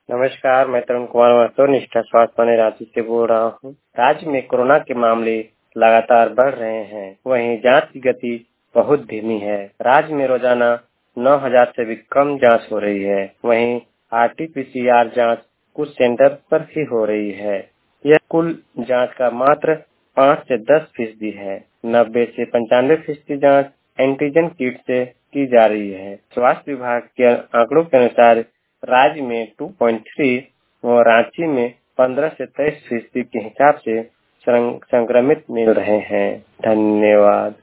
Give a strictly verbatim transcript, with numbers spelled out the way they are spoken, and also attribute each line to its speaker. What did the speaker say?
Speaker 1: नमस्कार, मैं तरुण कुमार महतो निष्ठा स्वास्थ्य वाणी रांची से बोल रहा हूँ। राज्य में कोरोना के मामले लगातार बढ़ रहे हैं, वहीं जांच की गति बहुत धीमी है। राज्य में रोजाना नौ हजार से भी कम जांच हो रही है। वहीं आरटीपीसीआर जांच कुछ सेंटर पर ही हो रही है। यह कुल जांच का मात्र पाँच से दस फीसदी है। नब्बे से पंचानवे फीसदी जाँच एंटीजन किट से की जा रही है। स्वास्थ्य विभाग के आंकड़ों के अनुसार राज्य में दो पॉइंट तीन और रांची में पंद्रह से तेईस फीसदी के हिसाब से संक्रमित मिल रहे हैं। धन्यवाद।